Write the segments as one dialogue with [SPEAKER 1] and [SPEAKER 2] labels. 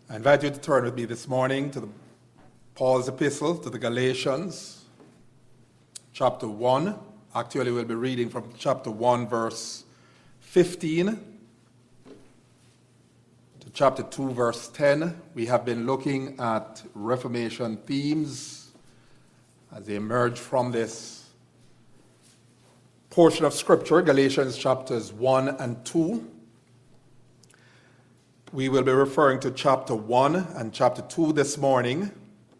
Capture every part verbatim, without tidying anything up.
[SPEAKER 1] I invite you to turn with me this morning to the, Paul's epistle to the Galatians, chapter one. Actually, we'll be reading from chapter one, verse fifteen, to chapter two, verse ten. We have been looking at Reformation themes as they emerge from this portion of Scripture, Galatians chapters one and two. We will be referring to chapter one and chapter two this morning.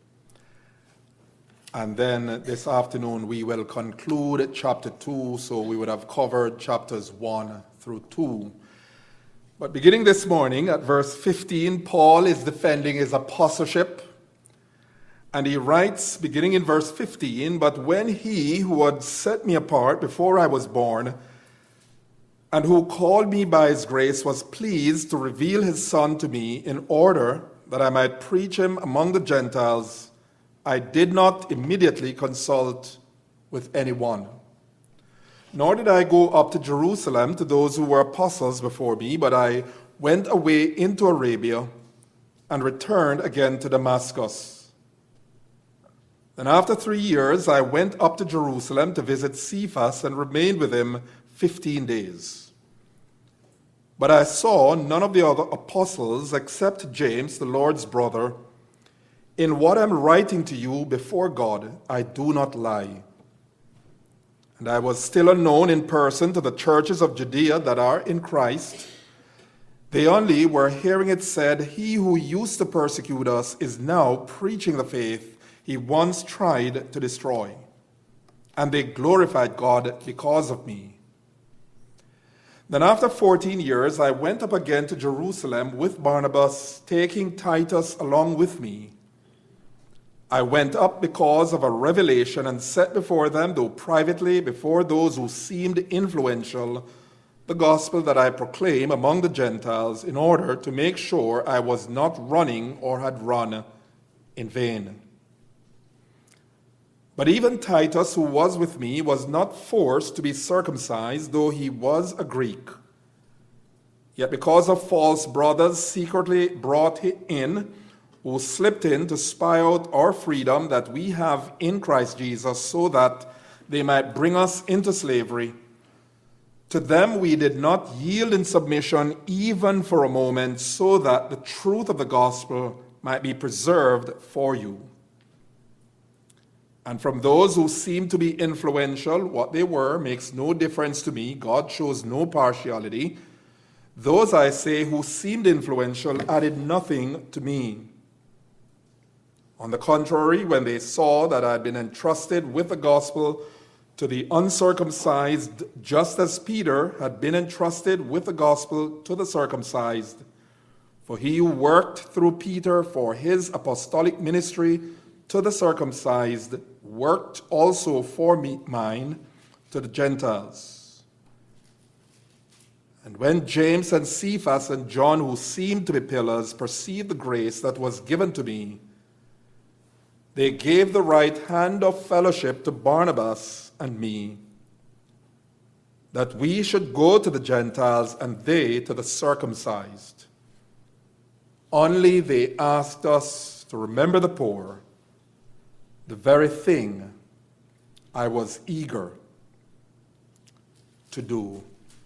[SPEAKER 1] And then this afternoon we will conclude chapter two, so we would have covered chapters one through two. But beginning this morning at verse fifteen, Paul is defending his apostleship. And he writes, beginning in verse fifteen, "But when he who had set me apart before I was born, and who called me by his grace was pleased to reveal his Son to me in order that I might preach him among the Gentiles, I did not immediately consult with anyone. Nor did I go up to Jerusalem to those who were apostles before me, but I went away into Arabia and returned again to Damascus. Then after three years I went up to Jerusalem to visit Cephas and remained with him fifteen days. But I saw none of the other apostles except James, the Lord's brother. In what I'm writing to you before God, I do not lie. And I was still unknown in person to the churches of Judea that are in Christ. They only were hearing it said, 'He who used to persecute us is now preaching the faith he once tried to destroy.' And they glorified God because of me. Then after fourteen years, I went up again to Jerusalem with Barnabas, taking Titus along with me. I went up because of a revelation and set before them, though privately, before those who seemed influential, the gospel that I proclaim among the Gentiles, in order to make sure I was not running or had run in vain. But even Titus, who was with me, was not forced to be circumcised, though he was a Greek. Yet because of false brothers secretly brought in, who slipped in to spy out our freedom that we have in Christ Jesus, so that they might bring us into slavery, to them we did not yield in submission even for a moment, so that the truth of the gospel might be preserved for you. And from those who seem to be influential, what they were makes no difference to me. God shows no partiality. Those, I say, who seemed influential added nothing to me. On the contrary, when they saw that I had been entrusted with the gospel to the uncircumcised, just as Peter had been entrusted with the gospel to the circumcised, for he who worked through Peter for his apostolic ministry to the circumcised worked also for me mine to the Gentiles. And when James and Cephas and John, who seemed to be pillars, perceived the grace that was given to me, they gave the right hand of fellowship to Barnabas and me, that we should go to the Gentiles and they to the circumcised. Only they asked us to remember the poor, the very thing I was eager to do."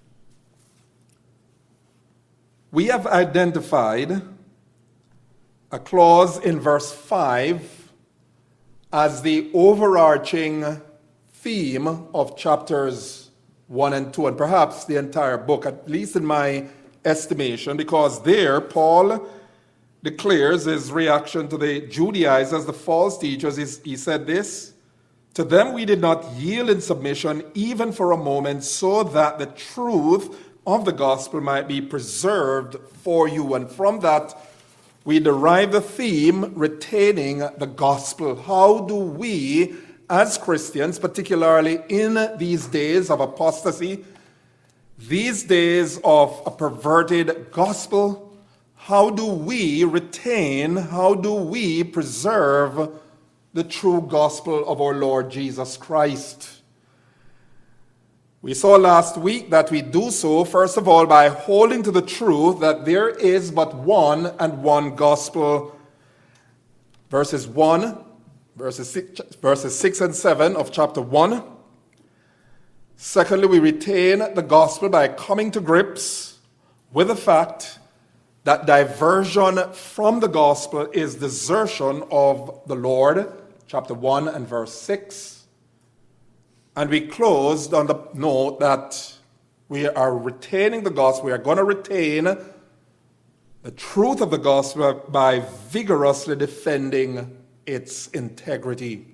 [SPEAKER 1] We have identified a clause in verse five as the overarching theme of chapters one and two, and perhaps the entire book, at least in my estimation, because there Paul declares his reaction to the Judaizers, the false teachers. He said this, "To them we did not yield in submission even for a moment, so that the truth of the gospel might be preserved for you." And from that, we derive the theme, retaining the gospel. How do we, as Christians, particularly in these days of apostasy, these days of a perverted gospel, how do we retain, how do we preserve the true gospel of our Lord Jesus Christ? We saw last week that we do so, first of all, by holding to the truth that there is but one and one gospel. Verses one, verses six, verses six and seven of chapter one. Secondly, we retain the gospel by coming to grips with the fact that diversion from the gospel is desertion of the Lord, chapter one and verse six. And we closed on the note that we are retaining the gospel. We are going to retain the truth of the gospel by vigorously defending its integrity.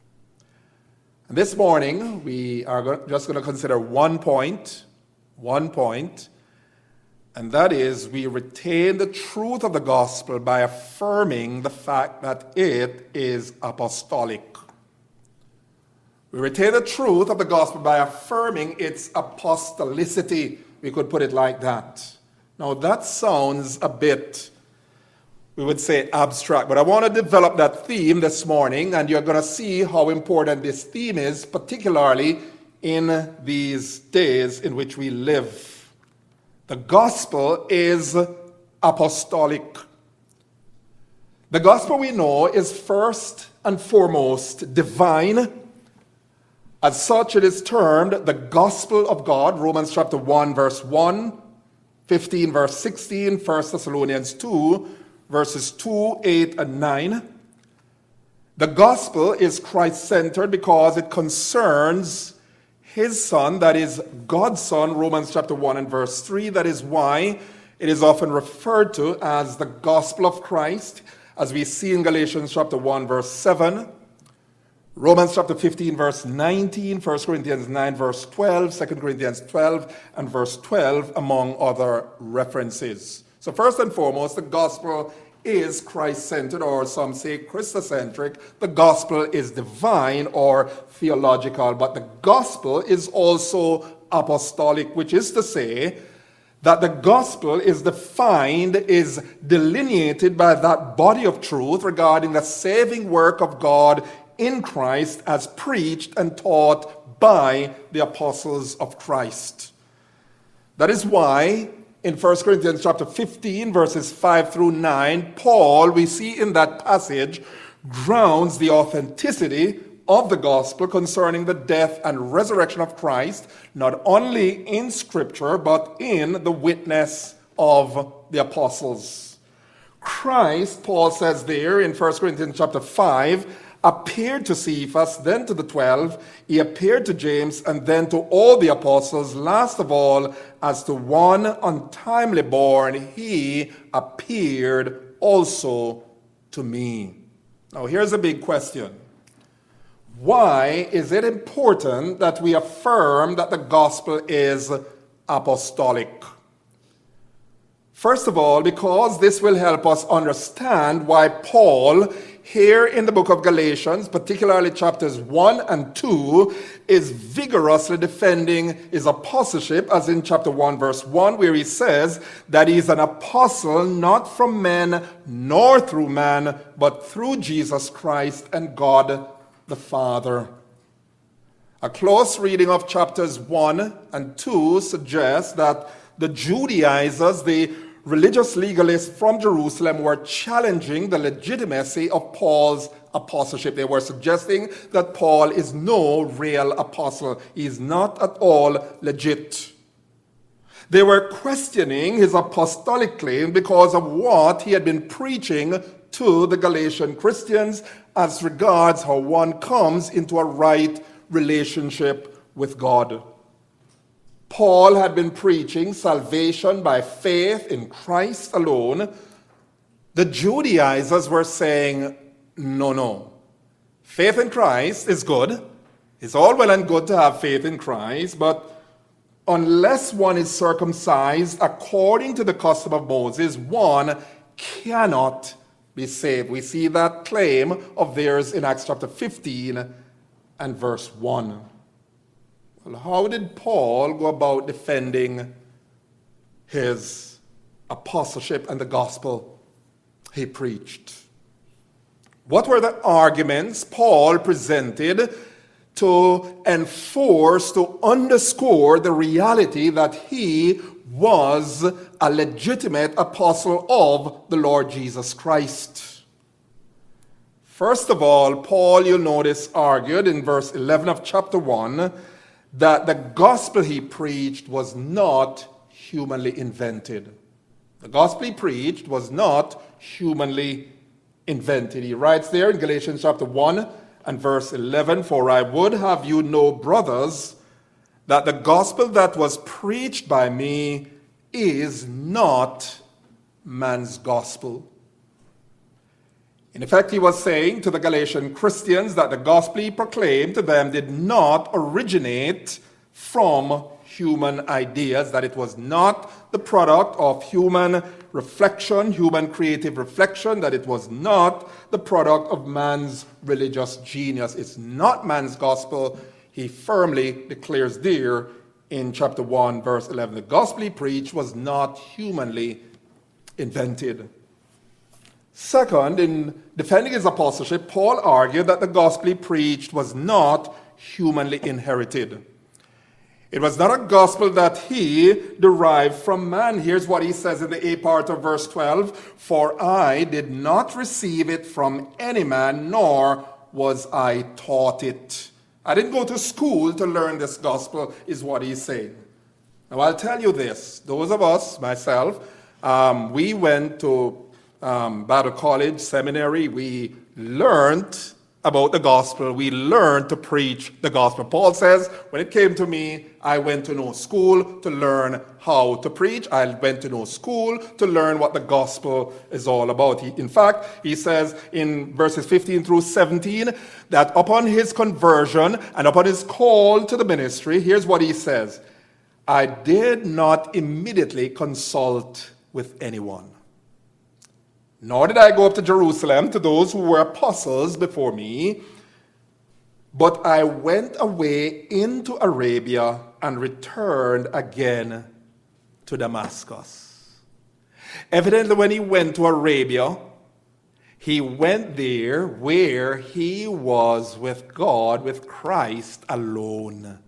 [SPEAKER 1] And this morning, we are just going to consider one point, one point, and that is we retain the truth of the gospel by affirming the fact that it is apostolic. We retain the truth of the gospel by affirming its apostolicity. We could put it like that. Now that sounds a bit, we would say, abstract, but I want to develop that theme this morning, and you're going to see how important this theme is, particularly in these days in which we live. The gospel is apostolic. The gospel, we know, is first and foremost divine. As such, it is termed the gospel of God, Romans chapter one, verse one, fifteen, verse sixteen, First Thessalonians two, verses two, eight, and nine. The gospel is Christ-centered because it concerns his Son, that is God's Son, Romans chapter one and verse three. That is why it is often referred to as the gospel of Christ, as we see in Galatians chapter one, verse seven. Romans chapter fifteen, verse nineteen, First Corinthians nine, verse twelve, Second Corinthians twelve, and verse twelve, among other references. So first and foremost, the gospel is Christ-centered, or some say Christocentric. The gospel is divine or theological, but the gospel is also apostolic, which is to say that the gospel is defined, is delineated by that body of truth regarding the saving work of God in Christ as preached and taught by the apostles of Christ. That is why in First Corinthians chapter fifteen, verses five through nine, Paul, we see in that passage, grounds the authenticity of the gospel concerning the death and resurrection of Christ, not only in Scripture, but in the witness of the apostles. Christ, Paul says there in First Corinthians chapter five, appeared to Cephas, then to the twelve. He appeared to James, and then to all the apostles. Last of all, as to one untimely born, he appeared also to me. Now, here's a big question. Why is it important that we affirm that the gospel is apostolic? First of all, because this will help us understand why Paul, here in the book of Galatians, particularly chapters one and two, is vigorously defending his apostleship, as in chapter one, verse one, where he says that he is an apostle not from men nor through man, but through Jesus Christ and God the Father. A close reading of chapters one and two suggests that the Judaizers, the religious legalists from Jerusalem, were challenging the legitimacy of Paul's apostleship. They were suggesting that Paul is no real apostle. He is not at all legit. They were questioning his apostolic claim because of what he had been preaching to the Galatian Christians as regards how one comes into a right relationship with God. Paul had been preaching salvation by faith in Christ alone. The Judaizers were saying, no, no. Faith in Christ is good. It's all well and good to have faith in Christ, but unless one is circumcised according to the custom of Moses, one cannot be saved. We see that claim of theirs in Acts chapter fifteen and verse one. Well, how did Paul go about defending his apostleship and the gospel he preached? What were the arguments Paul presented to enforce, to underscore the reality that he was a legitimate apostle of the Lord Jesus Christ. First of all, Paul, you'll notice, argued in verse eleven of chapter one that the gospel he preached was not humanly invented. The gospel he preached was not humanly invented. He writes there in Galatians chapter one and verse eleven, "For I would have you know, brothers, that the gospel that was preached by me is not man's gospel." In effect, he was saying to the Galatian Christians that the gospel he proclaimed to them did not originate from human ideas, that it was not the product of human reflection, human creative reflection, that it was not the product of man's religious genius. It's not man's gospel. He firmly declares there in chapter one, verse eleven. The gospel he preached was not humanly invented. Second, in defending his apostleship, Paul argued that the gospel he preached was not humanly inherited. It was not a gospel that he derived from man. Here's what he says in the A part of verse twelve, "For I did not receive it from any man, nor was I taught it." I didn't go to school to learn this gospel, is what he's saying. Now, I'll tell you this. Those of us, myself, um, we went to um, Bible College, seminary. We learned about the gospel. We learned to preach the gospel. Paul says, when it came to me, I went to no school to learn how to preach. I went to no school to learn what the gospel is all about. He, in fact, he says in verses fifteen through seventeen that upon his conversion and upon his call to the ministry, here's what he says: "I did not immediately consult with anyone, nor did I go up to Jerusalem to those who were apostles before me, but I went away into Arabia and returned again to Damascus." Evidently, when he went to Arabia, he went there where he was with God, with Christ alone.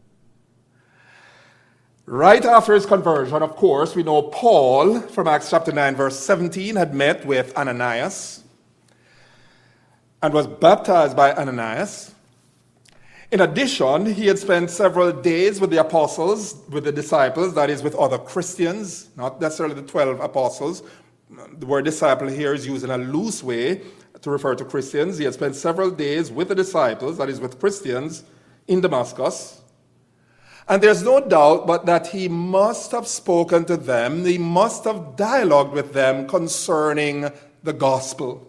[SPEAKER 1] Right after his conversion, of course, we know Paul, from Acts chapter nine, verse seventeen, had met with Ananias and was baptized by Ananias. In addition, he had spent several days with the apostles, with the disciples, that is, with other Christians, not necessarily the twelve apostles. The word disciple here is used in a loose way to refer to Christians. He had spent several days with the disciples, that is, with Christians, in Damascus. And there's no doubt but that he must have spoken to them, he must have dialogued with them concerning the gospel.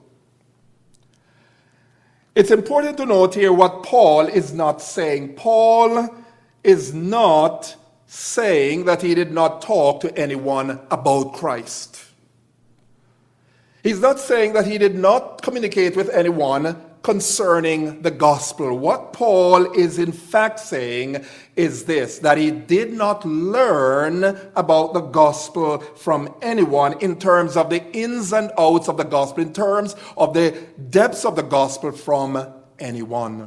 [SPEAKER 1] It's important to note here what Paul is not saying. Paul is not saying that he did not talk to anyone about Christ. He's not saying that he did not communicate with anyone concerning the gospel. What Paul is in fact saying is this: that he did not learn about the gospel from anyone in terms of the ins and outs of the gospel, in terms of the depths of the gospel from anyone.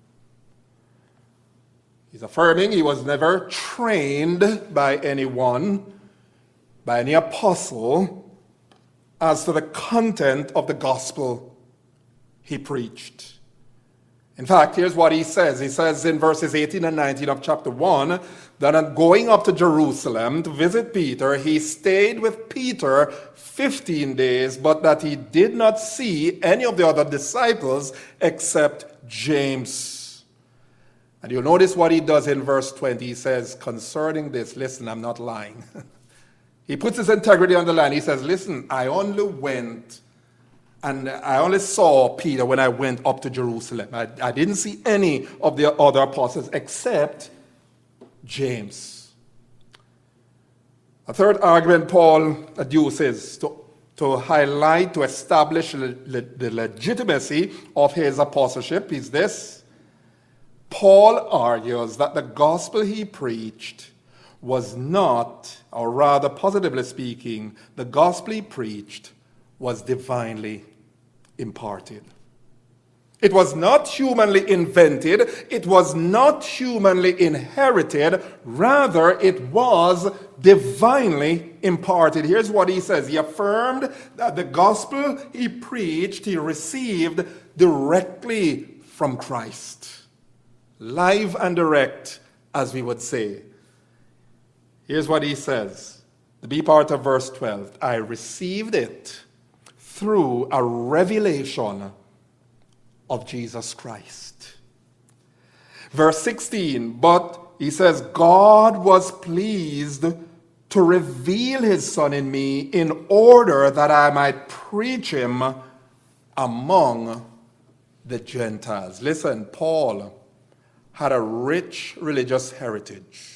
[SPEAKER 1] He's affirming he was never trained by anyone, by any apostle, as to the content of the gospel he preached. In fact, here's what he says. He says in verses eighteen and nineteen of chapter one that on going up to Jerusalem to visit Peter, he stayed with Peter fifteen days, but that he did not see any of the other disciples except James. And you'll notice what he does in verse twenty. He says, concerning this, listen, I'm not lying. He puts his integrity on the line. He says, listen, I only went and I only saw Peter when I went up to Jerusalem. I, I didn't see any of the other apostles except James. A third argument Paul adduces to, to highlight, to establish le, le, the legitimacy of his apostleship is this. Paul argues that the gospel he preached was not, or rather positively speaking, the gospel he preached was divinely imparted. It was not humanly invented. It was not humanly inherited. Rather, it was divinely imparted. Here's what he says. He affirmed that the gospel he preached, he received directly from Christ. Live and direct, as we would say. Here's what he says. The B part of verse twelve. I received it through a revelation of Jesus Christ. Verse sixteen, but he says, God was pleased to reveal his Son in me in order that I might preach him among the Gentiles. Listen, Paul had a rich religious heritage.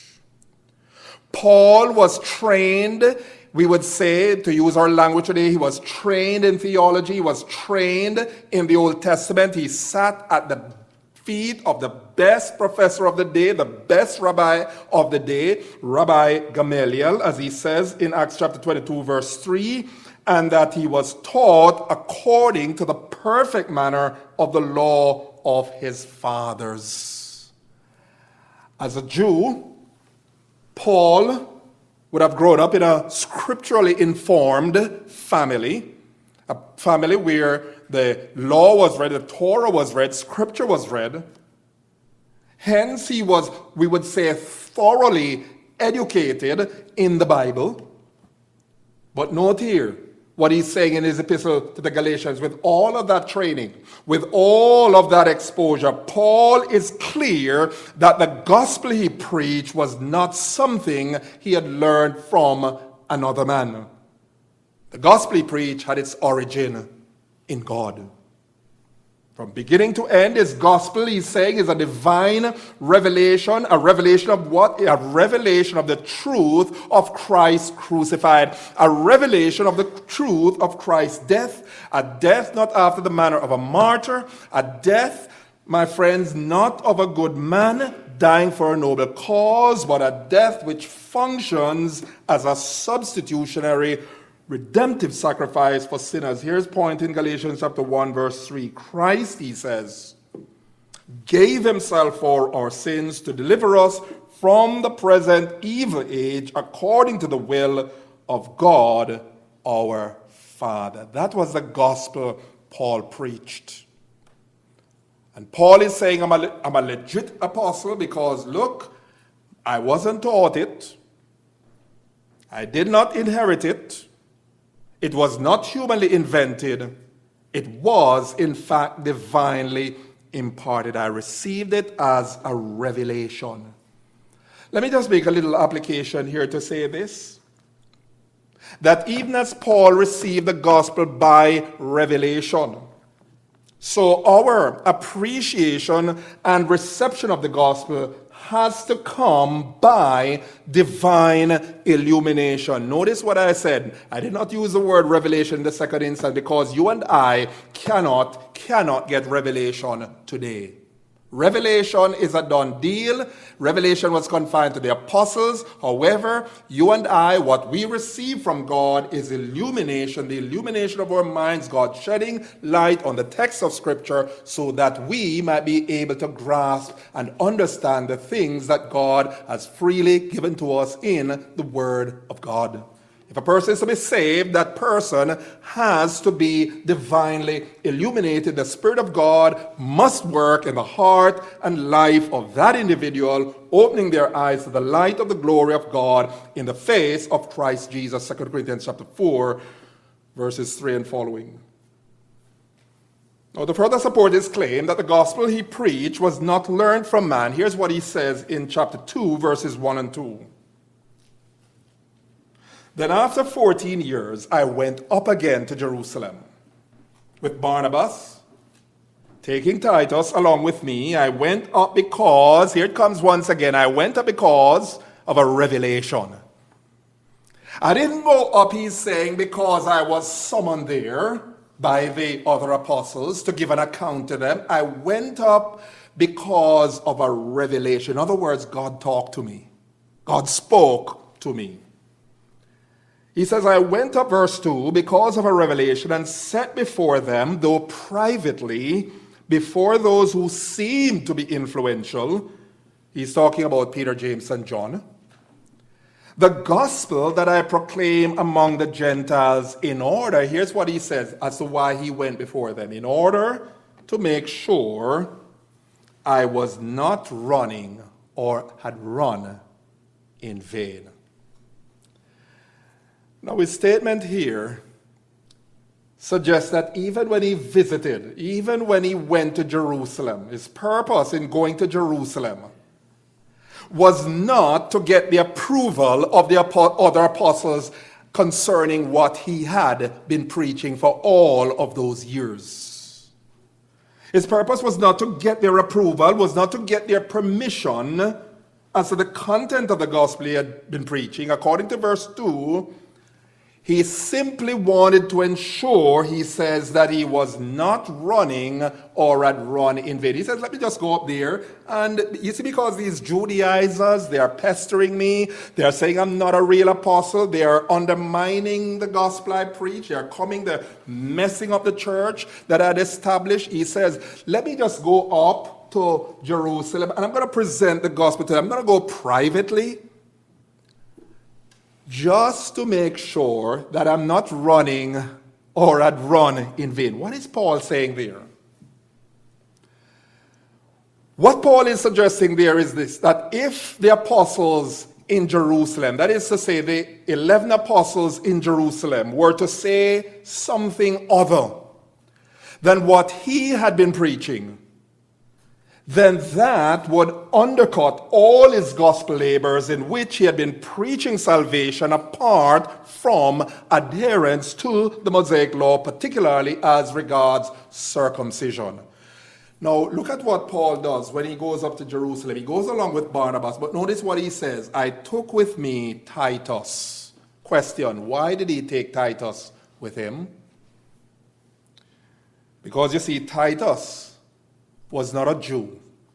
[SPEAKER 1] Paul was trained, we would say, to use our language today, he was trained in theology, he was trained in the Old Testament. He sat at the feet of the best professor of the day, the best rabbi of the day, Rabbi Gamaliel, as he says in Acts chapter twenty-two, verse three, and that he was taught according to the perfect manner of the law of his fathers. As a Jew, Paul would have grown up in a scripturally informed family, a family where the law was read, the Torah was read, scripture was read. Hence, he was, we would say, thoroughly educated in the Bible. But note here what he's saying in his epistle to the Galatians. With all of that training, with all of that exposure, Paul is clear that the gospel he preached was not something he had learned from another man. The gospel he preached had its origin in God. From beginning to end, his gospel, he's saying, is a divine revelation. A revelation of what? A revelation of the truth of Christ crucified. A revelation of the truth of Christ's death. A death not after the manner of a martyr. A death, my friends, not of a good man dying for a noble cause, but a death which functions as a substitutionary redemptive sacrifice for sinners. Here's the point in Galatians chapter one, verse three. Christ, he says, gave himself for our sins to deliver us from the present evil age according to the will of God our Father. That was the gospel Paul preached. And Paul is saying, I'm a, I'm a legit apostle because, look, I wasn't taught it. I did not inherit it. It was not humanly invented. It was, in fact, divinely imparted. I received it as a revelation. Let me just make a little application here to say this. That even as Paul received the gospel by revelation, so our appreciation and reception of the gospel has to come by divine illumination. Notice what I said. I did not use the word revelation in the second instance because you and I cannot, cannot get revelation today. Revelation is a done deal. Revelation was confined to the apostles. However, you and I, what we receive from God is illumination, the illumination of our minds, God shedding light on the text of Scripture so that we might be able to grasp and understand the things that God has freely given to us in the Word of God. If a person is to be saved, that person has to be divinely illuminated. The Spirit of God must work in the heart and life of that individual, opening their eyes to the light of the glory of God in the face of Christ Jesus. Second Corinthians chapter four, verses three and following. Now, to further support his claim that the gospel he preached was not learned from man, here's what he says in chapter two, verses one and two. Then after fourteen years, I went up again to Jerusalem with Barnabas, taking Titus along with me. I went up because, here it comes once again, I went up because of a revelation. I didn't go up, he's saying, because I was summoned there by the other apostles to give an account to them. I went up because of a revelation. In other words, God talked to me. God spoke to me. He says, I went up, verse two, because of a revelation and set before them, though privately, before those who seem to be influential. He's talking about Peter, James, and John. The gospel that I proclaim among the Gentiles in order, here's what he says as to why he went before them, in order to make sure I was not running or had run in vain. Now his statement here suggests that even when he visited, even when he went to Jerusalem, his purpose in going to Jerusalem was not to get the approval of the other apostles concerning what he had been preaching for all of those years. His purpose was not to get their approval, was not to get their permission as to the content of the gospel he had been preaching. According to verse two, he simply wanted to ensure, he says, that he was not running or had run in vain. He says, let me just go up there. And you see, because these Judaizers, they are pestering me. They are saying I'm not a real apostle. They are undermining the gospel I preach. They are coming, they're messing up the church that I had established. He says, let me just go up to Jerusalem and I'm going to present the gospel to them. I'm going to go privately, just to make sure that I'm not running or had run in vain. What is Paul saying there? What Paul is suggesting there is this, that if the apostles in Jerusalem, that is to say the eleven apostles in Jerusalem, were to say something other than what he had been preaching, then that would undercut all his gospel labors in which he had been preaching salvation apart from adherence to the Mosaic law, particularly as regards circumcision. Now, look at what Paul does when he goes up to Jerusalem. He goes along with Barnabas, but notice what he says. I took with me Titus. Question, why did he take Titus with him? Because you see, Titus was not a Jew.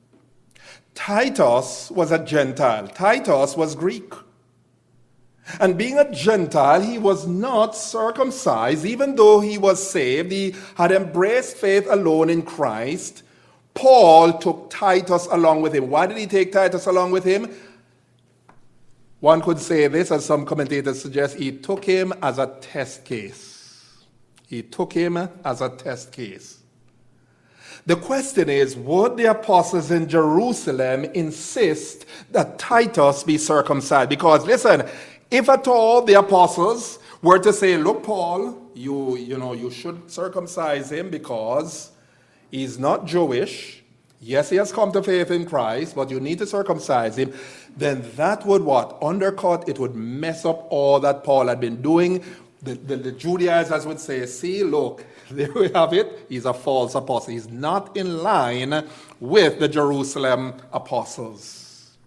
[SPEAKER 1] Titus was a Gentile. Titus was Greek. And being a Gentile, he was not circumcised. Even though he was saved, he had embraced faith alone in Christ. Paul took Titus along with him. Why did he take Titus along with him? One could say this, as some commentators suggest, he took him as a test case. He took him as a test case. The question is, would the apostles in Jerusalem insist that Titus be circumcised? Because listen, if at all the apostles were to say, look, Paul, you, you know, you should circumcise him because he's not Jewish. Yes, he has come to faith in Christ, but you need to circumcise him. Then that would what? Undercut, it would mess up all that Paul had been doing. The, the, the Judaizers would say, see, look, there we have it. He's a false apostle. He's not in line with the Jerusalem apostles.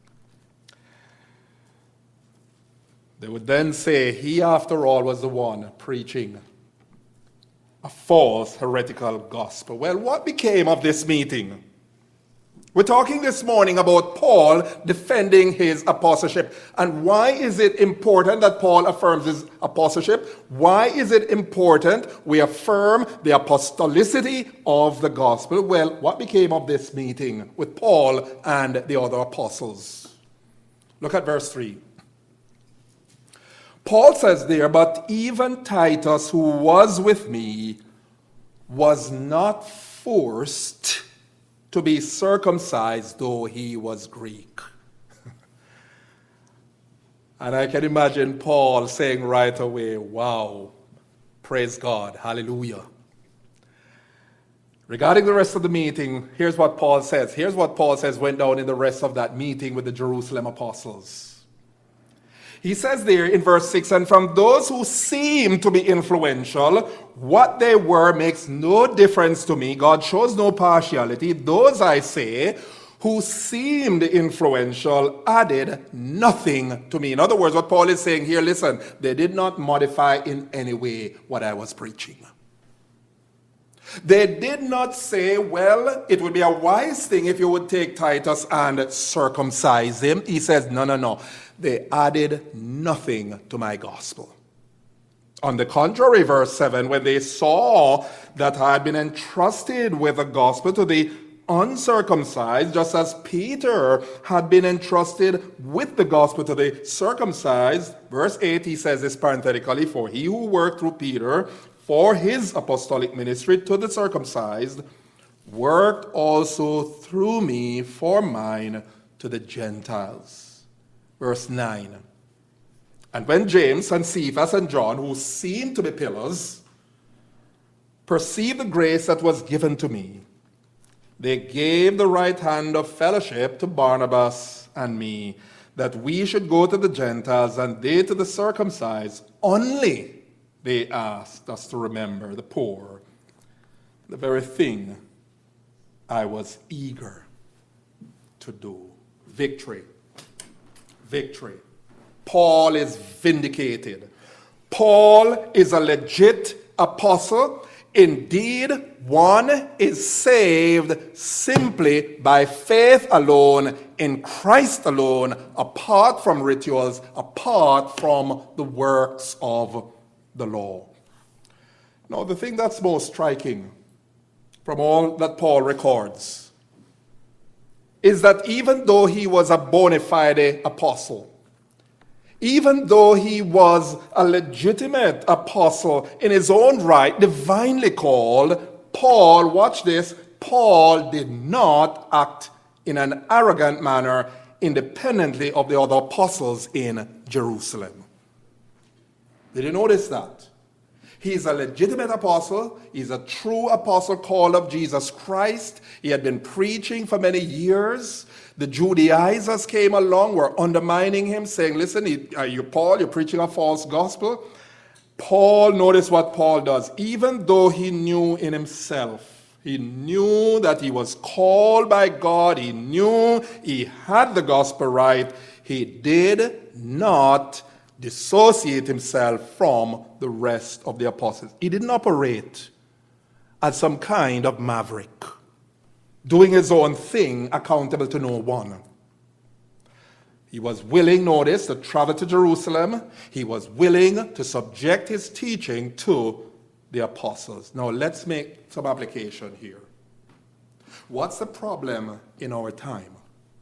[SPEAKER 1] They would then say, he after all was the one preaching a false heretical gospel. Well, what became of this meeting? We're talking this morning about Paul defending his apostleship. And why is it important that Paul affirms his apostleship? Why is it important we affirm the apostolicity of the gospel? Well, what became of this meeting with Paul and the other apostles? Look at verse three. Paul says there, but even Titus, who was with me, was not forced to be circumcised, though he was Greek. And I can imagine Paul saying right away, wow, praise God, hallelujah. Regarding the rest of the meeting, here's what Paul says. Here's what Paul says went down in the rest of that meeting with the Jerusalem apostles. He says there in verse six, and from those who seem to be influential, what they were makes no difference to me. God shows no partiality. Those, I say, who seemed influential added nothing to me. In other words, what Paul is saying here, listen, they did not modify in any way what I was preaching. They did not say, well, it would be a wise thing if you would take Titus and circumcise him. He says, no, no, no. They added nothing to my gospel. On the contrary, verse seven, when they saw that I had been entrusted with the gospel to the uncircumcised, just as Peter had been entrusted with the gospel to the circumcised, verse eight, he says this parenthetically, for he who worked through Peter for his apostolic ministry to the circumcised, worked also through me for mine to the Gentiles. Verse nine. And when James and Cephas and John, who seemed to be pillars, perceived the grace that was given to me, they gave the right hand of fellowship to Barnabas and me, that we should go to the Gentiles and they to the circumcised. Only they asked us to remember the poor, the very thing I was eager to do. Victory. Victory. Paul is vindicated. Paul is a legit apostle. Indeed, one is saved simply by faith alone, in Christ alone, apart from rituals, apart from the works of the law. Now, the thing that's most striking from all that Paul records is that even though he was a bona fide apostle, even though he was a legitimate apostle in his own right, divinely called, Paul, watch this, Paul did not act in an arrogant manner independently of the other apostles in Jerusalem. Did you notice that? He's a legitimate apostle. He's a true apostle called of Jesus Christ. He had been preaching for many years. The Judaizers came along, were undermining him, saying, listen, you Paul, you're preaching a false gospel. Paul, notice what Paul does. Even though he knew in himself, he knew that he was called by God, he knew he had the gospel right, he did not dissociate himself from the rest of the apostles. He didn't operate as some kind of maverick, doing his own thing, accountable to no one. He was willing, notice, to travel to Jerusalem. He was willing to subject his teaching to the apostles. Now, let's make some application here. What's the problem in our time?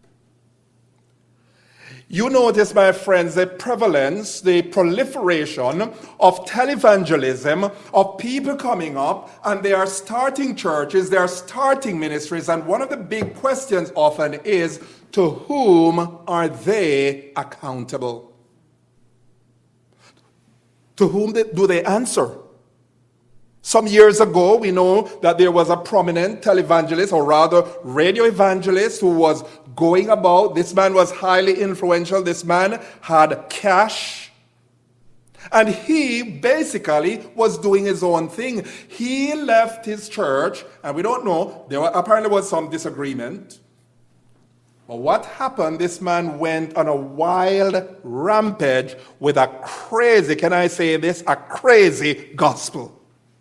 [SPEAKER 1] You notice, my friends, the prevalence, the proliferation of televangelism, of people coming up, and they are starting churches, they are starting ministries, and one of the big questions often is, to whom are they accountable? To whom do they answer? Some years ago, we know that there was a prominent televangelist, or rather radio evangelist, who was going about. This man was highly influential. This man had cash. And he basically was doing his own thing. He left his church, and we don't know, there apparently was some disagreement. But what happened, this man went on a wild rampage with a crazy, can I say this, a crazy gospel.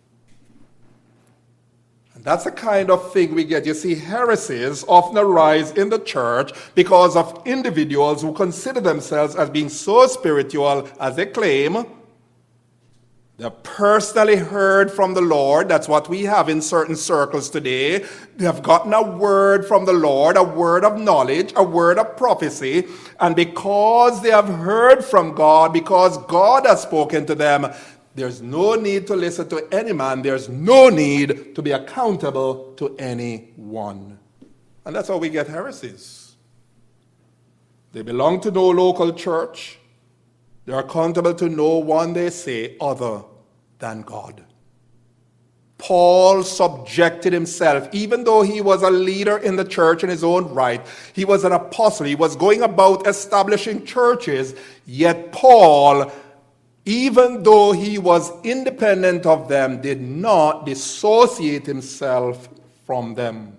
[SPEAKER 1] That's the kind of thing we get. You see, heresies often arise in the church because of individuals who consider themselves as being so spiritual as they claim. They've personally heard from the Lord. That's what we have in certain circles today. They have gotten a word from the Lord, a word of knowledge, a word of prophecy. And because they have heard from God, because God has spoken to them, there's no need to listen to any man. There's no need to be accountable to anyone. And that's how we get heresies. They belong to no local church. They're accountable to no one, they say, other than God. Paul subjected himself, even though he was a leader in the church in his own right. He was an apostle. He was going about establishing churches. Yet Paul, even though he was independent of them, did not dissociate himself from them.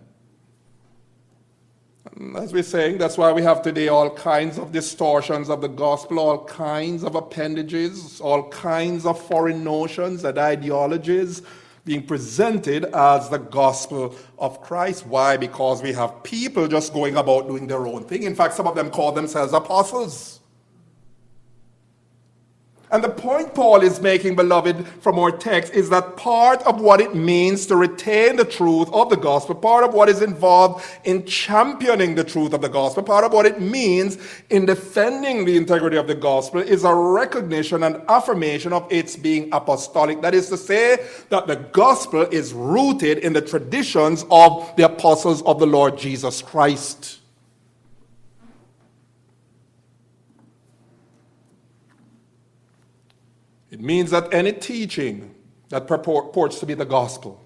[SPEAKER 1] As we're saying, that's why we have today all kinds of distortions of the gospel, all kinds of appendages, all kinds of foreign notions and ideologies being presented as the gospel of Christ. Why? Because we have people just going about doing their own thing. In fact, some of them call themselves apostles. And the point Paul is making, beloved, from our text is that part of what it means to retain the truth of the gospel, part of what is involved in championing the truth of the gospel, part of what it means in defending the integrity of the gospel is a recognition and affirmation of its being apostolic. That is to say that the gospel is rooted in the traditions of the apostles of the Lord Jesus Christ. It means that any teaching that purports to be the gospel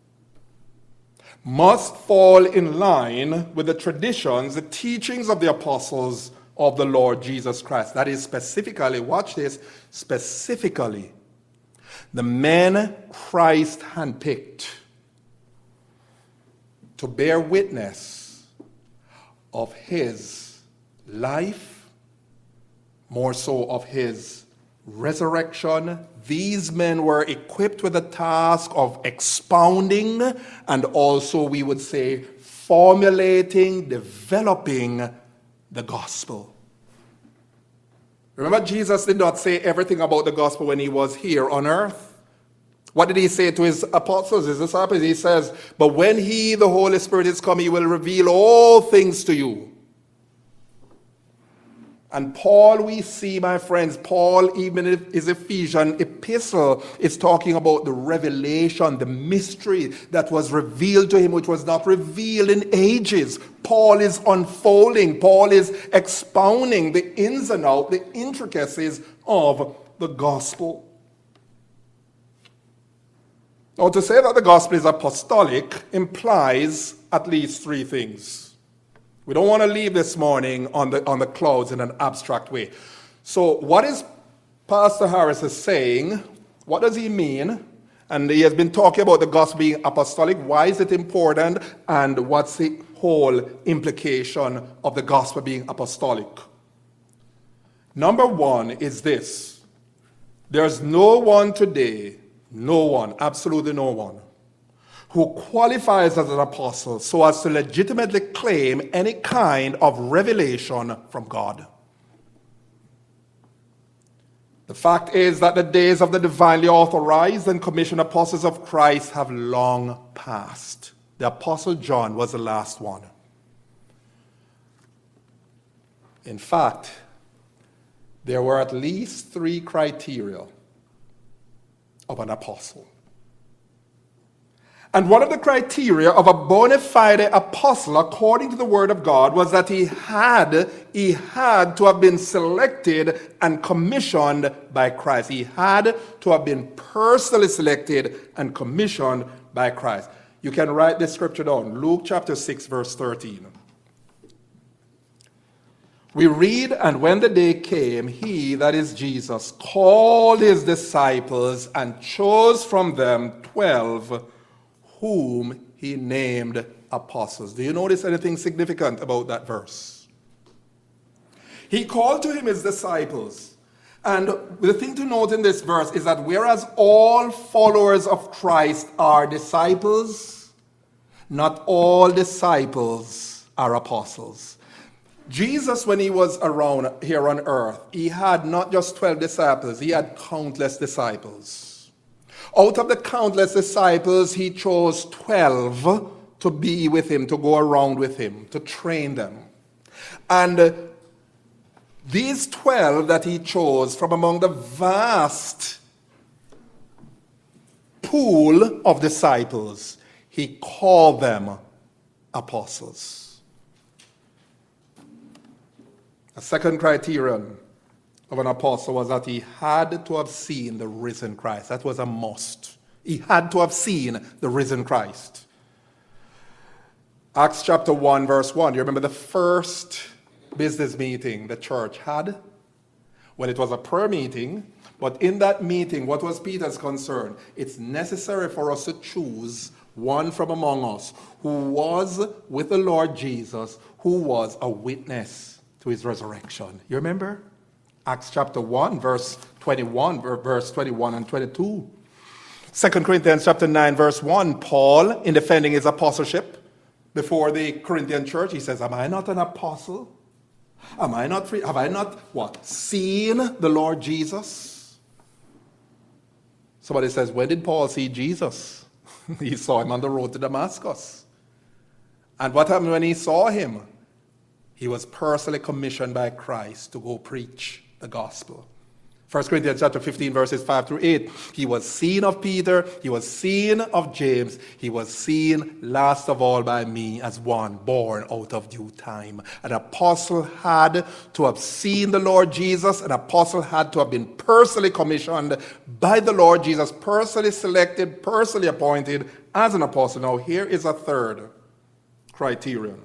[SPEAKER 1] must fall in line with the traditions, the teachings of the apostles of the Lord Jesus Christ. That is specifically, watch this, specifically, the men Christ handpicked to bear witness of his life, more so of his resurrection. These men were equipped with the task of expounding and also, we would say, formulating, developing the gospel. Remember, Jesus did not say everything about the gospel when he was here on earth. What did he say to his apostles, his disciples? He says, but when he, the Holy Spirit, is come, he will reveal all things to you. And Paul, we see, my friends, Paul, even in his Ephesian epistle, is talking about the revelation, the mystery that was revealed to him, which was not revealed in ages. Paul is unfolding, Paul is expounding the ins and outs, the intricacies of the gospel. Now, to say that the gospel is apostolic implies at least three things. We don't want to leave this morning on the, on the clouds in an abstract way. So what is Pastor Harris is saying? What does he mean? And he has been talking about the gospel being apostolic. Why is it important? And what's the whole implication of the gospel being apostolic? Number one is this. There's no one today, no one, absolutely no one, who qualifies as an apostle so as to legitimately claim any kind of revelation from God. The fact is that the days of the divinely authorized and commissioned apostles of Christ have long passed. The Apostle John was the last one. In fact, there were at least three criteria of an apostle. And one of the criteria of a bona fide apostle, according to the Word of God, was that he had, he had to have been selected and commissioned by Christ. He had to have been personally selected and commissioned by Christ. You can write this scripture down, Luke chapter six, verse thirteen. We read, and when the day came, he, that is Jesus, called his disciples and chose from them twelve, whom he named apostles. Do you notice anything significant about that verse? He called to him his disciples. And the thing to note in this verse is that whereas all followers of Christ are disciples, not all disciples are apostles. Jesus, when he was around here on earth, he had not just twelve disciples, he had countless disciples. Out of the countless disciples, he chose twelve to be with him, to go around with him, to train them. And these twelve that he chose from among the vast pool of disciples, he called them apostles. A second criterion of an apostle was that he had to have seen the risen Christ. That was a must. He had to have seen the risen Christ. Acts chapter one, verse one. You remember the first business meeting the church had? Well, it was a prayer meeting, but in that meeting, what was Peter's concern? It's necessary for us to choose one from among us who was with the Lord Jesus, who was a witness to his resurrection. You remember? Acts chapter one, verse twenty-one, verse twenty-one and twenty-two. Second Corinthians chapter nine, verse one, Paul, in defending his apostleship before the Corinthian church, he says, am I not an apostle? Am I not free? Have I not, what, seen the Lord Jesus? Somebody says, when did Paul see Jesus? He saw him on the road to Damascus. And what happened when he saw him? He was personally commissioned by Christ to go preach the gospel. First Corinthians chapter fifteen, verses five through eight. He was seen of Peter, he was seen of James, he was seen last of all by me as one born out of due time. An apostle had to have seen the Lord Jesus. An apostle had to have been personally commissioned by the Lord Jesus, personally selected, personally appointed as an apostle. Now here is a third criterion.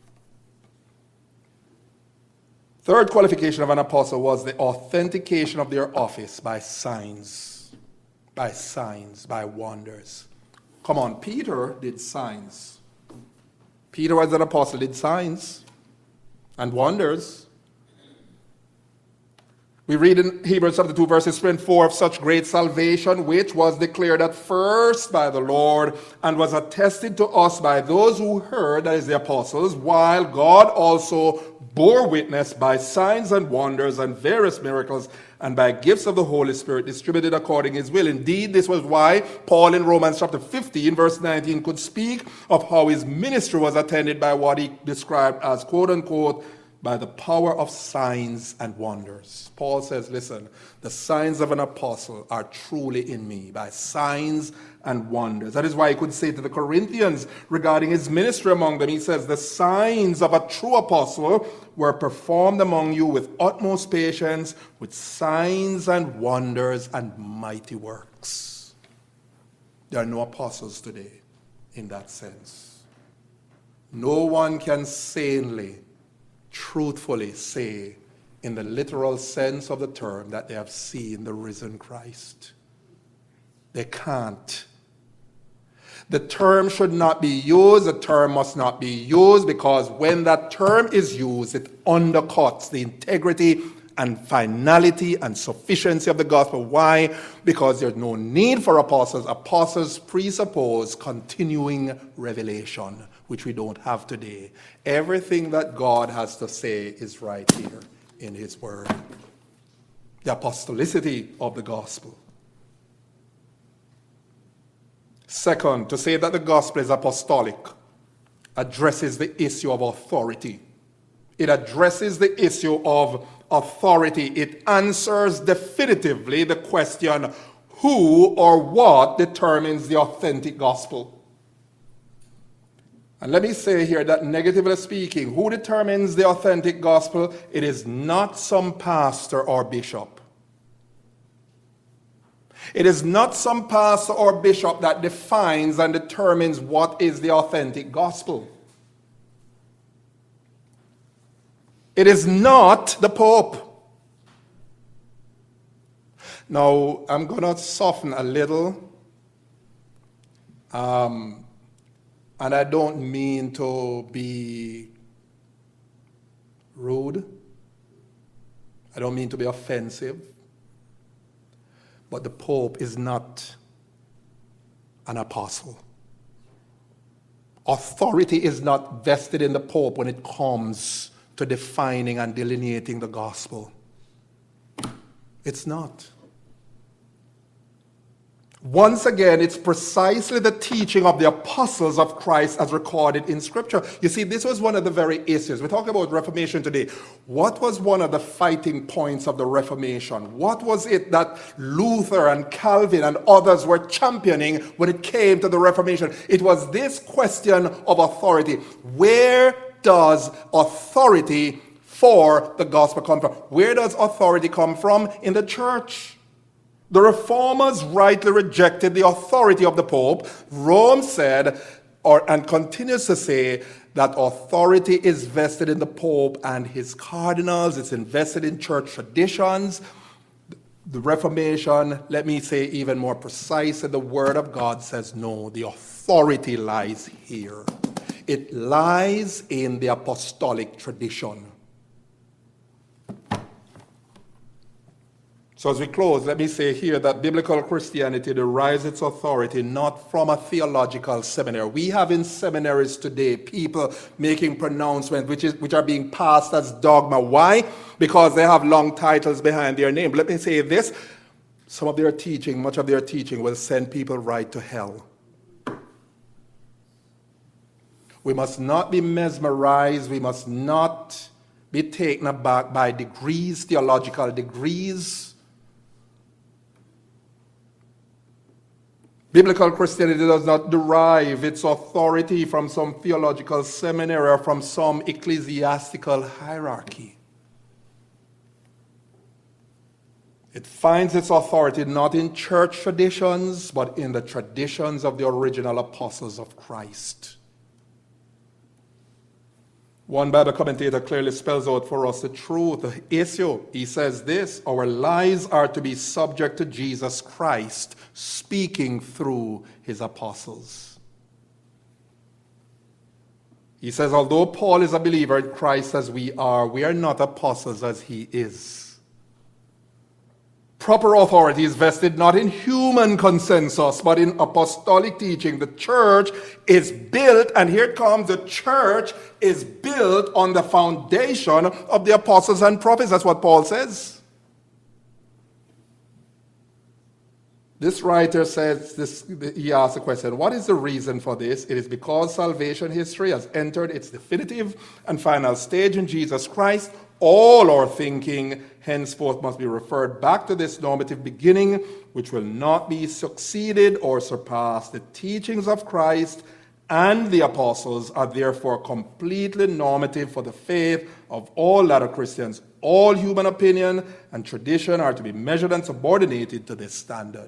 [SPEAKER 1] Third qualification of an apostle was the authentication of their office by signs, by signs, by wonders. Come on, Peter did signs. Peter was an apostle, did signs and wonders. We read in Hebrews chapter two, verses three and four, of such great salvation, which was declared at first by the Lord, and was attested to us by those who heard, that is the apostles, while God also bore witness by signs and wonders and various miracles and by gifts of the Holy Spirit distributed according to his will. Indeed, this was why Paul in Romans chapter fifteen, verse nineteen, could speak of how his ministry was attended by what he described as, quote unquote, by the power of signs and wonders. Paul says, listen, the signs of an apostle are truly in me, by signs and wonders. That is why he could say to the Corinthians regarding his ministry among them, he says, the signs of a true apostle were performed among you with utmost patience, with signs and wonders and mighty works. There are no apostles today in that sense. No one can sanely, truthfully say, in the literal sense of the term, that they have seen the risen Christ. They can't. The term should not be used. The term must not be used, because when that term is used, it undercuts the integrity and finality and sufficiency of the gospel. Why? Because there's no need for apostles. Apostles presuppose continuing revelation, which we don't have today. Everything that God has to say is right here in his word. The apostolicity of the gospel. Second, to say that the gospel is apostolic addresses the issue of authority. It addresses the issue of authority. It answers definitively the question, who or what determines the authentic gospel? And let me say here that, negatively speaking, who determines the authentic gospel? It is not some pastor or bishop. It is not some pastor or bishop that defines and determines what is the authentic gospel. It is not the Pope. Now, I'm going to soften a little. Um, and I don't mean to be rude. I don't mean to be offensive. But the Pope is not an apostle. Authority is not vested in the Pope when it comes to defining and delineating the gospel. It's not. Once again, it's precisely the teaching of the apostles of Christ as recorded in Scripture. You see, this was one of the very issues. We talk about Reformation today. What was one of the fighting points of the Reformation? What was it that Luther and Calvin and others were championing when it came to the Reformation? It was this question of authority. Where does authority for the gospel come from? Where does authority come from? In the church. The Reformers rightly rejected the authority of the Pope. Rome said, or and continues to say, that authority is vested in the Pope and his cardinals. It's invested in church traditions. The Reformation, let me say even more precisely, the Word of God says, no, the authority lies here. It lies in the apostolic tradition. So as we close, let me say here that biblical Christianity derives its authority not from a theological seminary. We have in seminaries today people making pronouncements which, is, which are being passed as dogma. Why? Because they have long titles behind their name. Let me say this. some of their teaching, much of their teaching will send people right to hell. We must not be mesmerized. We must not be taken aback by degrees, theological degrees. Biblical Christianity does not derive its authority from some theological seminary or from some ecclesiastical hierarchy. It finds its authority not in church traditions, but in the traditions of the original apostles of Christ. One Bible commentator clearly spells out for us the truth, the issue. He says this: our lives are to be subject to Jesus Christ, speaking through his apostles. He says, although Paul is a believer in Christ as we are, we are not apostles as he is. Proper authority is vested not in human consensus, but in apostolic teaching. The church is built, and here it comes, the church is built on the foundation of the apostles and prophets. That's what Paul says. This writer says, this, he asks the question, what is the reason for this? It is because salvation history has entered its definitive and final stage in Jesus Christ. All our thinking henceforth must be referred back to this normative beginning, which will not be succeeded or surpassed. The teachings of Christ and the apostles are therefore completely normative for the faith of all latter Christians. All human opinion and tradition are to be measured and subordinated to this standard.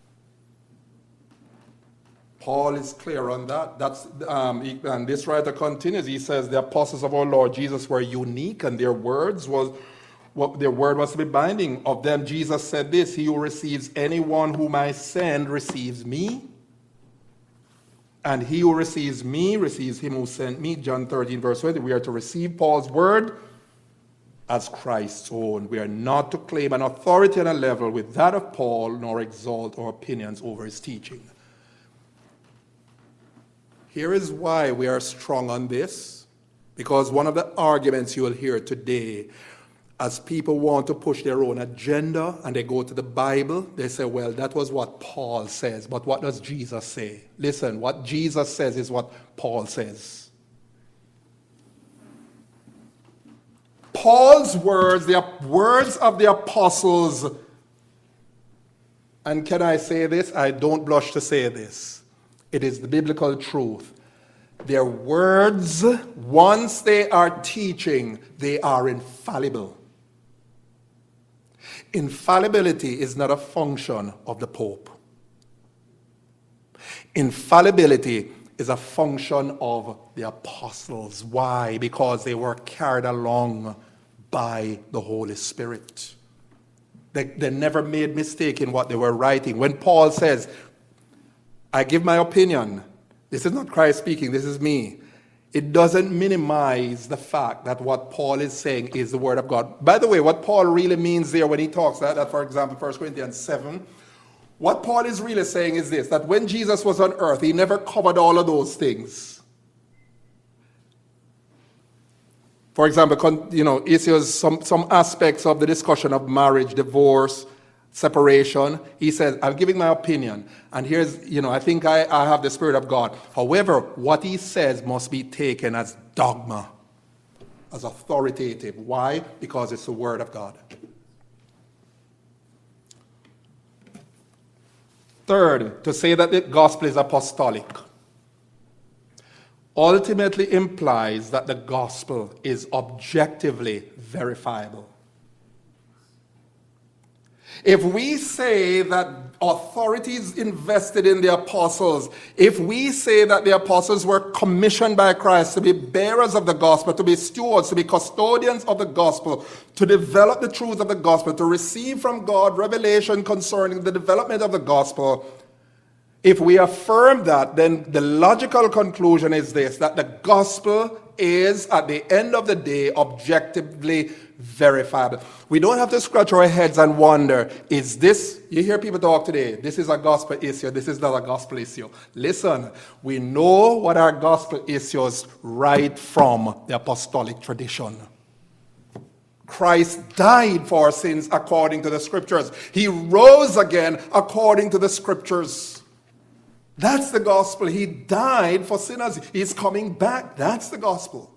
[SPEAKER 1] Paul is clear on that. That's um, he, and this writer continues. He says the apostles of our Lord Jesus were unique, and their words was what their word was to be binding. Of them, Jesus said this: "He who receives anyone whom I send receives me, and he who receives me receives him who sent me." John thirteen, verse twenty. We are to receive Paul's word as Christ's own. We are not to claim an authority on a level with that of Paul, nor exalt our opinions over his teaching. Here is why we are strong on this, because one of the arguments you will hear today, as people want to push their own agenda and they go to the Bible, they say, well, that was what Paul says, but what does Jesus say? Listen, what Jesus says is what Paul says. Paul's words, the words of the apostles, and can I say this? I don't blush to say this. It is the biblical truth. Their words, once they are teaching, they are infallible. Infallibility is not a function of the Pope. Infallibility is a function of the apostles. Why? Because they were carried along by the Holy Spirit. They, they never made mistake in what they were writing. When Paul says, I give my opinion, this is not Christ speaking, this is me. It doesn't minimize the fact that what Paul is saying is the word of God. By the way, what Paul really means there when he talks that, that for example, First Corinthians seven, what Paul is really saying is this, that when Jesus was on earth, he never covered all of those things. For example, you know, issues, some, some aspects of the discussion of marriage, divorce, separation. He says, I'm giving my opinion. And here's, you know, I think I, I have the Spirit of God. However, what he says must be taken as dogma, as authoritative. Why? Because it's the Word of God. Third, to say that the gospel is apostolic ultimately implies that the gospel is objectively verifiable. If we say that authority is invested in the apostles, if we say that the apostles were commissioned by Christ to be bearers of the gospel, to be stewards, to be custodians of the gospel, to develop the truth of the gospel, to receive from God revelation concerning the development of the gospel, if we affirm that, then the logical conclusion is this, that the gospel is, at the end of the day, objectively verifiable. We don't have to scratch our heads and wonder, is this, you hear people talk today, this is a gospel issue, this is not a gospel issue. Listen, we know what our gospel issues right from the apostolic tradition. Christ died for our sins according to the scriptures. He rose again according to the scriptures. That's the gospel. He died for sinners. He's coming back. That's the gospel.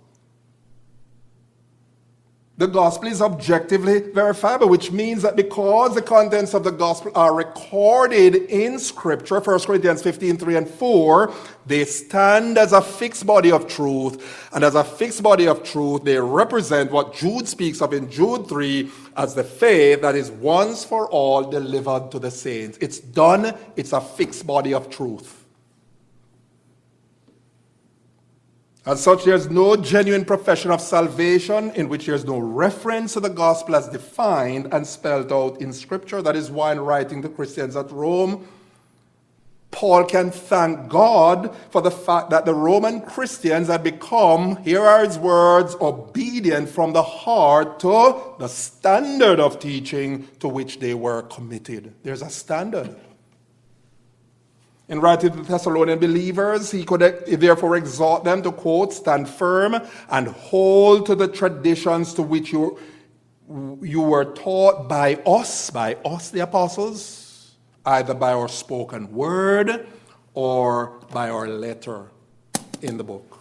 [SPEAKER 1] The gospel is objectively verifiable, which means that because the contents of the gospel are recorded in Scripture, First Corinthians fifteen, three and four, they stand as a fixed body of truth. And as a fixed body of truth, they represent what Jude speaks of in Jude three as the faith that is once for all delivered to the saints. It's done. It's a fixed body of truth. As such, there's no genuine profession of salvation in which there's no reference to the gospel as defined and spelled out in Scripture. That is why in writing to Christians at Rome, Paul can thank God for the fact that the Roman Christians had become, here are his words, obedient from the heart to the standard of teaching to which they were committed. There's a standard. In writing to the Thessalonian believers, he could therefore exhort them to, quote, stand firm and hold to the traditions to which you, you were taught by us, by us the apostles, either by our spoken word or by our letter in the book.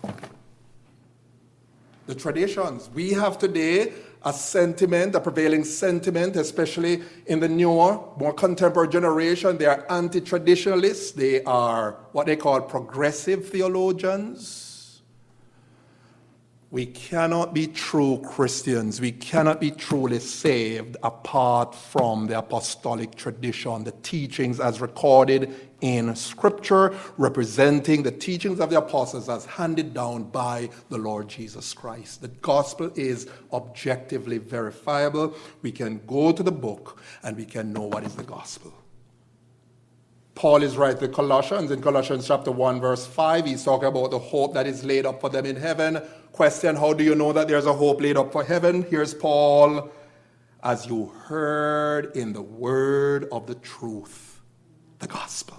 [SPEAKER 1] The traditions. We have today a sentiment, a prevailing sentiment, especially in the newer, more contemporary generation. They are anti-traditionalists. They are what they call progressive theologians. We cannot be true Christians. We cannot be truly saved apart from the apostolic tradition, the teachings as recorded in Scripture, representing the teachings of the apostles as handed down by the Lord Jesus Christ. The gospel is objectively verifiable. We can go to the book and we can know what is the gospel. Paul is writing to Colossians. In Colossians chapter one, verse five, he's talking about the hope that is laid up for them in heaven. Question, how do you know that there's a hope laid up for heaven? Here's Paul. As you heard in the word of the truth, the gospel.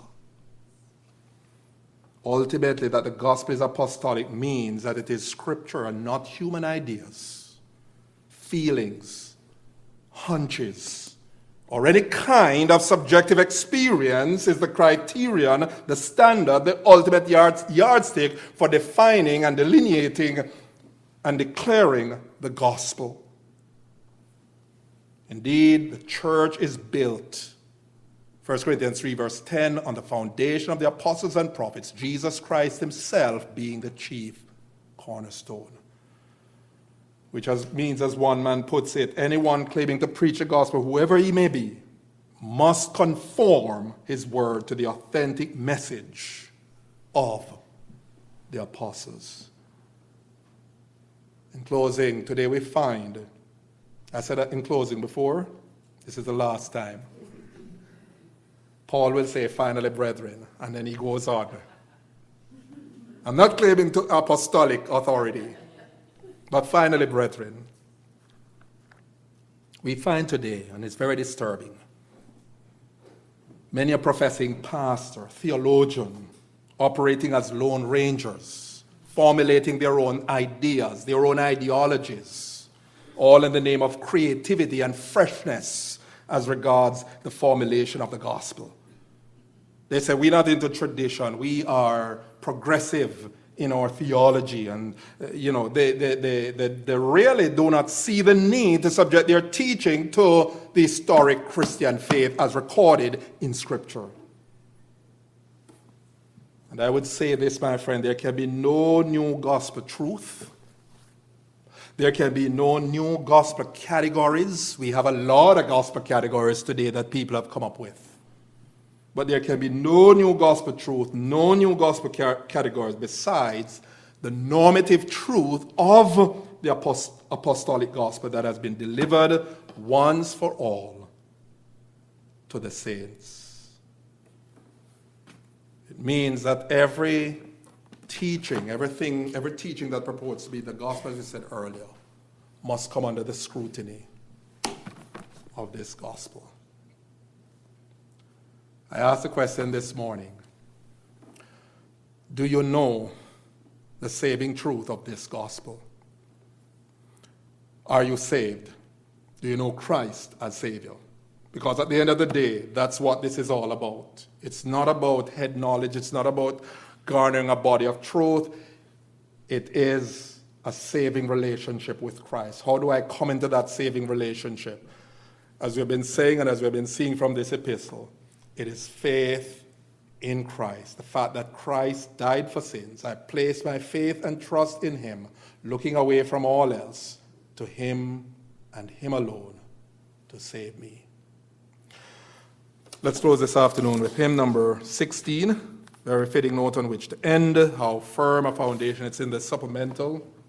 [SPEAKER 1] Ultimately, that the gospel is apostolic means that it is Scripture and not human ideas, feelings, hunches, or any kind of subjective experience is the criterion, the standard, the ultimate yard, yardstick for defining and delineating and declaring the gospel. Indeed, the church is built, First Corinthians three, verse ten, on the foundation of the apostles and prophets, Jesus Christ himself being the chief cornerstone. Which has, means, as one man puts it, anyone claiming to preach the gospel, whoever he may be, must conform his word to the authentic message of the apostles. In closing, today we find, I said that in closing before, this is the last time. Paul will say, finally, brethren, and then he goes on. I'm not claiming to apostolic authority, but finally, brethren, we find today, and it's very disturbing, many are professing pastor, theologian, operating as lone rangers, formulating their own ideas, their own ideologies, all in the name of creativity and freshness as regards the formulation of the gospel. They say we're not into tradition, we are progressive in our theology, and uh, you know they, they, they, they, they really do not see the need to subject their teaching to the historic Christian faith as recorded in Scripture. And I would say this, my friend, there can be no new gospel truth. There can be no new gospel categories. We have a lot of gospel categories today that people have come up with. But there can be no new gospel truth, no new gospel categories besides the normative truth of the apost- apostolic gospel that has been delivered once for all to the saints. It means that every teaching, everything, every teaching that purports to be the gospel, as we said earlier, must come under the scrutiny of this gospel. I asked the question this morning, do you know the saving truth of this gospel? Are you saved? Do you know Christ as Savior? Because at the end of the day, that's what this is all about. It's not about head knowledge. It's not about garnering a body of truth. It is a saving relationship with Christ. How do I come into that saving relationship? As we've been saying and as we've been seeing from this epistle, it is faith in Christ. The fact that Christ died for sins. I place my faith and trust in him, looking away from all else, to him and him alone to save me. Let's close this afternoon with hymn number sixteen, very fitting note on which to end. How firm a foundation. It's in the supplemental.